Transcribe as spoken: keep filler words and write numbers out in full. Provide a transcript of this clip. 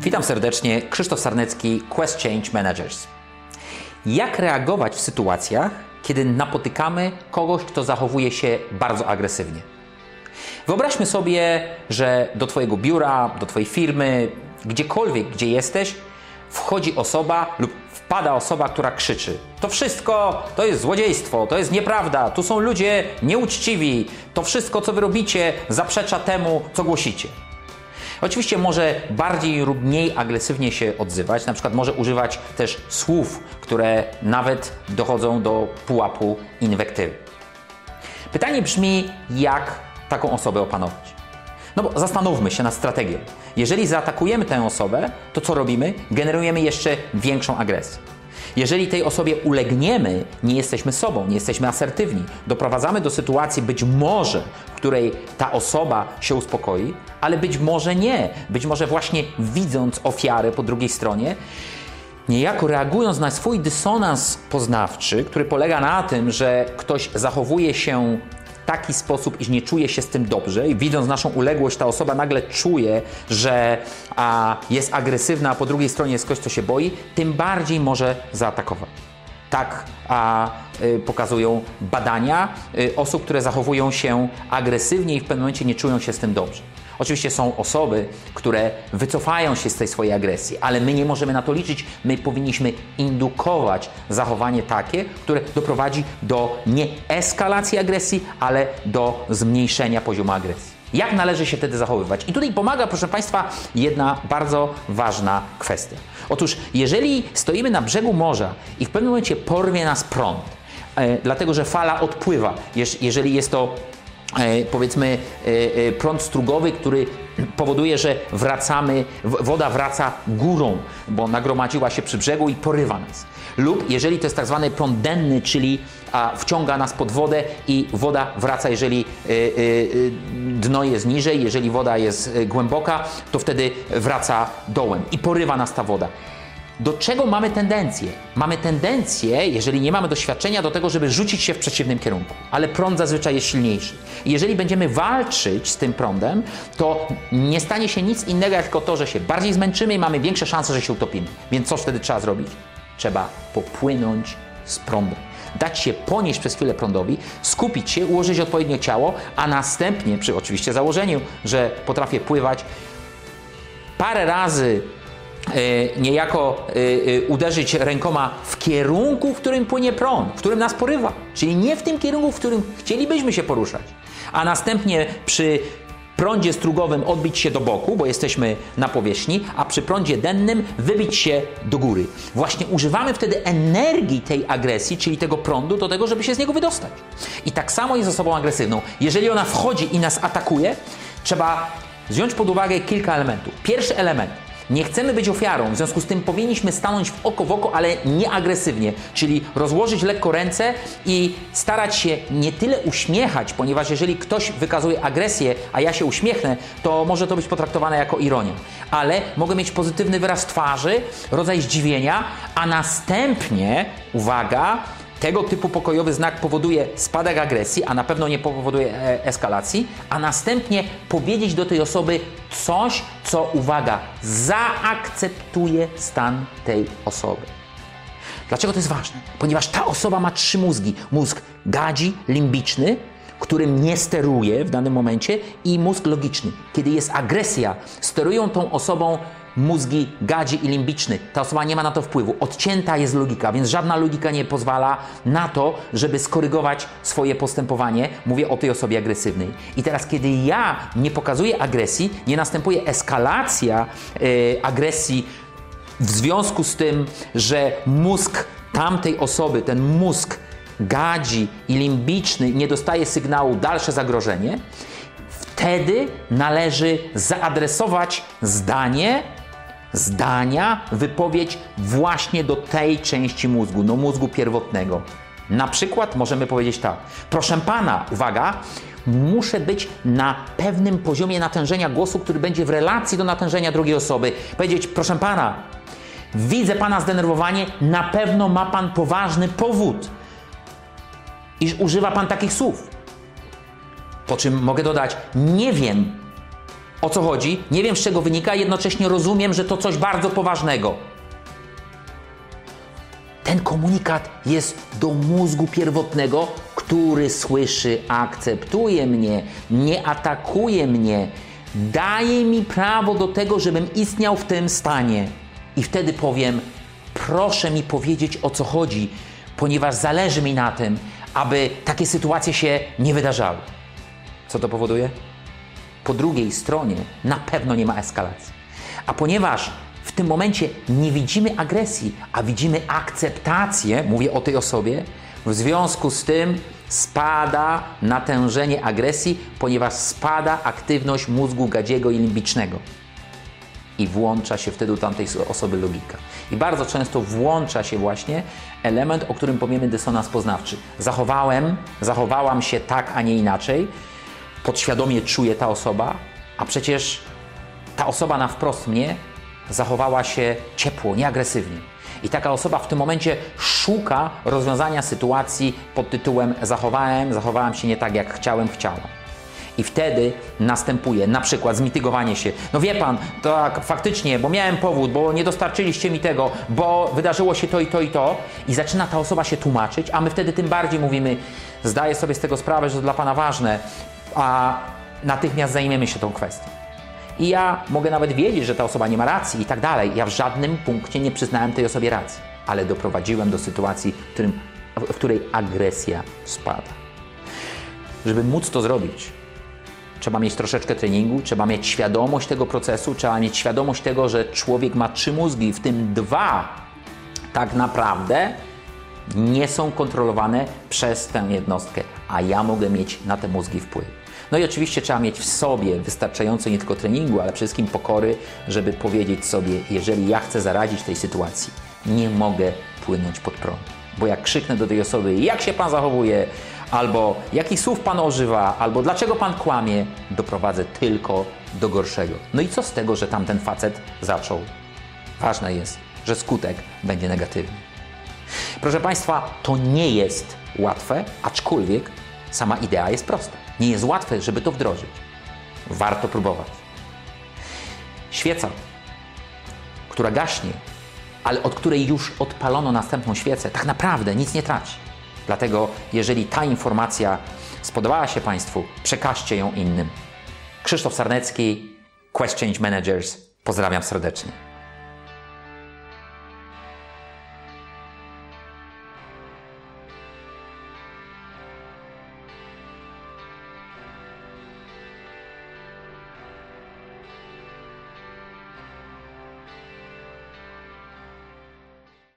Witam serdecznie, Krzysztof Sarnecki, Quest Change Managers. Jak reagować w sytuacjach, kiedy napotykamy kogoś, kto zachowuje się bardzo agresywnie? Wyobraźmy sobie, że do Twojego biura, do Twojej firmy, gdziekolwiek, gdzie jesteś, wchodzi osoba lub wpada osoba, która krzyczy: to wszystko to jest złodziejstwo, to jest nieprawda, tu są ludzie nieuczciwi, to wszystko, co wy robicie, zaprzecza temu, co głosicie. Oczywiście może bardziej lub mniej agresywnie się odzywać, na przykład może używać też słów, które nawet dochodzą do pułapu inwektywy. Pytanie brzmi, jak taką osobę opanować? No bo zastanówmy się nad strategią. Jeżeli zaatakujemy tę osobę, to co robimy? Generujemy jeszcze większą agresję. Jeżeli tej osobie ulegniemy, nie jesteśmy sobą, nie jesteśmy asertywni, doprowadzamy do sytuacji być może, w której ta osoba się uspokoi, ale być może nie. Być może właśnie widząc ofiarę po drugiej stronie, niejako reagując na swój dysonans poznawczy, który polega na tym, że ktoś zachowuje się w taki sposób, iż nie czuje się z tym dobrze i widząc naszą uległość, ta osoba nagle czuje, że a, jest agresywna, a po drugiej stronie jest ktoś, kto się boi, tym bardziej może zaatakować. Tak a, y, pokazują badania y, osób, które zachowują się agresywnie i w pewnym momencie nie czują się z tym dobrze. Oczywiście są osoby, które wycofają się z tej swojej agresji, ale my nie możemy na to liczyć. My powinniśmy indukować zachowanie takie, które doprowadzi do nie eskalacji agresji, ale do zmniejszenia poziomu agresji. Jak należy się wtedy zachowywać? I tutaj pomaga, proszę Państwa, jedna bardzo ważna kwestia. Otóż, jeżeli stoimy na brzegu morza i w pewnym momencie porwie nas prąd, e, dlatego że fala odpływa, jeż, jeżeli jest to E, powiedzmy e, e, prąd strugowy, który powoduje, że wracamy, w, woda wraca górą, bo nagromadziła się przy brzegu i porywa nas. Lub jeżeli to jest tak zwany prąd denny, czyli a, wciąga nas pod wodę i woda wraca, jeżeli e, e, dno jest niżej, jeżeli woda jest e, głęboka, to wtedy wraca dołem i porywa nas ta woda. Do czego mamy tendencję? Mamy tendencję, jeżeli nie mamy doświadczenia, do tego, żeby rzucić się w przeciwnym kierunku. Ale prąd zazwyczaj jest silniejszy. I jeżeli będziemy walczyć z tym prądem, to nie stanie się nic innego, jak tylko to, że się bardziej zmęczymy i mamy większe szanse, że się utopimy. Więc co wtedy trzeba zrobić? Trzeba popłynąć z prądem. Dać się ponieść przez chwilę prądowi, skupić się, ułożyć odpowiednio ciało, a następnie, przy oczywiście założeniu, że potrafię pływać, parę razy Yy, niejako yy, yy, uderzyć rękoma w kierunku, w którym płynie prąd, w którym nas porywa. Czyli nie w tym kierunku, w którym chcielibyśmy się poruszać. A następnie przy prądzie strugowym odbić się do boku, bo jesteśmy na powierzchni, a przy prądzie dennym wybić się do góry. Właśnie używamy wtedy energii tej agresji, czyli tego prądu, do tego, żeby się z niego wydostać. I tak samo jest z osobą agresywną. Jeżeli ona wchodzi i nas atakuje, trzeba wziąć pod uwagę kilka elementów. Pierwszy element. Nie chcemy być ofiarą, w związku z tym powinniśmy stanąć w oko w oko, ale nie agresywnie, czyli rozłożyć lekko ręce i starać się nie tyle uśmiechać, ponieważ jeżeli ktoś wykazuje agresję, a ja się uśmiechnę, to może to być potraktowane jako ironia. Ale mogę mieć pozytywny wyraz twarzy, rodzaj zdziwienia, a następnie, uwaga, tego typu pokojowy znak powoduje spadek agresji, a na pewno nie powoduje e, eskalacji, a następnie powiedzieć do tej osoby coś, co, uwaga, zaakceptuje stan tej osoby. Dlaczego to jest ważne? Ponieważ ta osoba ma trzy mózgi. Mózg gadzi, limbiczny, którym nie steruje w danym momencie, i mózg logiczny. Kiedy jest agresja, sterują tą osobą mózgi gadzi i limbiczny. Ta osoba nie ma na to wpływu. Odcięta jest logika, więc żadna logika nie pozwala na to, żeby skorygować swoje postępowanie. Mówię o tej osobie agresywnej. I teraz, kiedy ja nie pokazuję agresji, nie następuje eskalacja yy, agresji w związku z tym, że mózg tamtej osoby, ten mózg gadzi i limbiczny nie dostaje sygnału dalsze zagrożenie, wtedy należy zaadresować zdanie, zdania, wypowiedź właśnie do tej części mózgu, do mózgu pierwotnego. Na przykład możemy powiedzieć tak: proszę pana, uwaga, muszę być na pewnym poziomie natężenia głosu, który będzie w relacji do natężenia drugiej osoby. Powiedzieć: proszę pana, widzę pana zdenerwowanie, na pewno ma pan poważny powód, iż używa pan takich słów. Po czym mogę dodać: nie wiem, o co chodzi, nie wiem z czego wynika, jednocześnie rozumiem, że to coś bardzo poważnego. Ten komunikat jest do mózgu pierwotnego, który słyszy, akceptuje mnie, nie atakuje mnie, daje mi prawo do tego, żebym istniał w tym stanie. I wtedy powiem, proszę mi powiedzieć, o co chodzi, ponieważ zależy mi na tym, aby takie sytuacje się nie wydarzały. Co to powoduje? Po drugiej stronie na pewno nie ma eskalacji. A ponieważ w tym momencie nie widzimy agresji, a widzimy akceptację, mówię o tej osobie, w związku z tym spada natężenie agresji, ponieważ spada aktywność mózgu gadziego i limbicznego. I włącza się wtedy u tamtej osoby logika. I bardzo często włącza się właśnie element, o którym powiemy dysonans poznawczy. Zachowałem, zachowałam się tak, a nie inaczej. Podświadomie czuje ta osoba, a przecież ta osoba na wprost mnie zachowała się ciepło, nieagresywnie. I taka osoba w tym momencie szuka rozwiązania sytuacji pod tytułem zachowałem, zachowałem się nie tak, jak chciałem, chciałam. I wtedy następuje na przykład zmitygowanie się. No wie pan, tak faktycznie, bo miałem powód, bo nie dostarczyliście mi tego, bo wydarzyło się to i to i to. I zaczyna ta osoba się tłumaczyć, a my wtedy tym bardziej mówimy, zdaję sobie z tego sprawę, że to dla pana ważne, a natychmiast zajmiemy się tą kwestią. I ja mogę nawet wiedzieć, że ta osoba nie ma racji i tak dalej. Ja w żadnym punkcie nie przyznałem tej osobie racji, ale doprowadziłem do sytuacji, w, którym, w której agresja spada. Żeby móc to zrobić, trzeba mieć troszeczkę treningu, trzeba mieć świadomość tego procesu, trzeba mieć świadomość tego, że człowiek ma trzy mózgi, w tym dwa tak naprawdę nie są kontrolowane przez tę jednostkę, a ja mogę mieć na te mózgi wpływ. No i oczywiście trzeba mieć w sobie wystarczająco nie tylko treningu, ale przede wszystkim pokory, żeby powiedzieć sobie, jeżeli ja chcę zaradzić tej sytuacji, nie mogę płynąć pod prąd. Bo jak krzyknę do tej osoby, jak się pan zachowuje, albo jakich słów pan używa, albo dlaczego pan kłamie, doprowadzę tylko do gorszego. No i co z tego, że tamten facet zaczął? Ważne jest, że skutek będzie negatywny. Proszę Państwa, to nie jest łatwe, aczkolwiek sama idea jest prosta. Nie jest łatwe, żeby to wdrożyć. Warto próbować. Świeca, która gaśnie, ale od której już odpalono następną świecę, tak naprawdę nic nie traci. Dlatego, jeżeli ta informacja spodobała się Państwu, przekażcie ją innym. Krzysztof Sarnecki, Quest Change Managers. Pozdrawiam serdecznie.